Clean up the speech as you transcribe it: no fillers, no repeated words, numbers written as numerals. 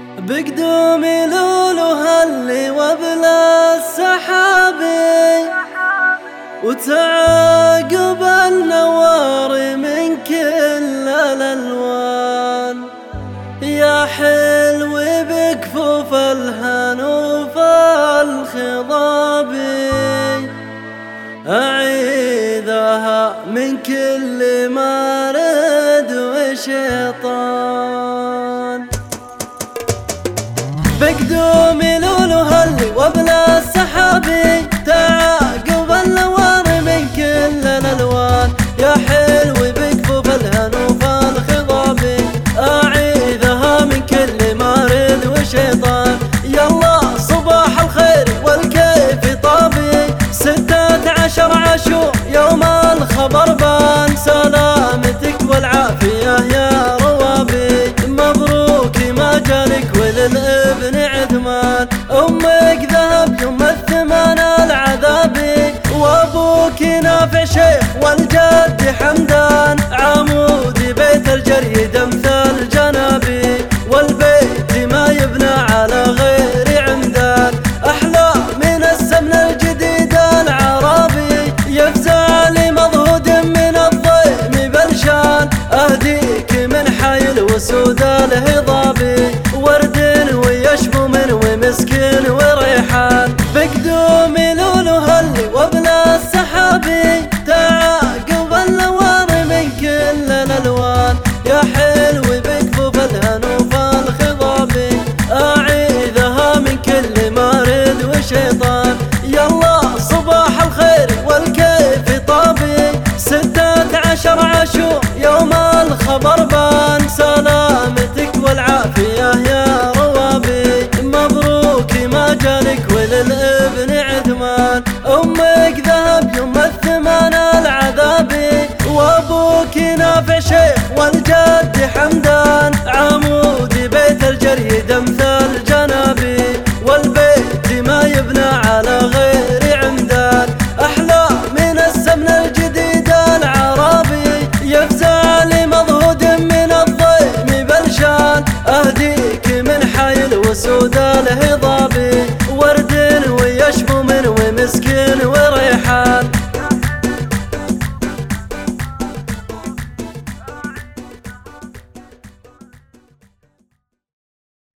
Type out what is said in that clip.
بقدومي لولو هلي وبلا السحابي وتعاقب النوار من كل الألوان، يا حلو بكفوف الهنوف الخضابي أعيذها من كل مارد وشيطان. بقدومي لولو هلي وبلا السحابي تعاقب النوار من كل الألوان، يا حلو بكفوف الهنوف الخضابي أعيذها من كل مارد وشيطان. يلا صباح الخير والكيف طابي 16 عاشور يوم الخبر بان، سلامتك والعافية يا روابي مبروك ما جالك وللابن عثمان. أمك ذهب يوم الثمان العذابي وأبوك نافع شيخ والجد حمدان، عمود بيت الجريد مثل جنابي والبيت ما يبنى على غير عمدان، أحلى من السمن الجديد العربي يفزع لي مضهود من الضيم بلشان، أهديك من حي الوسود الهضابي ورد ويشمم ومسكين وريحان. بقدومي لولو هلي وبلا السحابي تعاقب النوار من كل الألوان، يا حلو بكفوف الهنوف الخضابي أعيذها من كل مارد وشيطان. يلا صباح الخير والكيف طابي 16 عاشور يوم الخبر بان، سلامتك والعافية يا روابي مبروك ما جالك وللابن عثمان. أمك ذهب يوم الثمان العذابي وأبوك نافع شيخ والجد حمدان،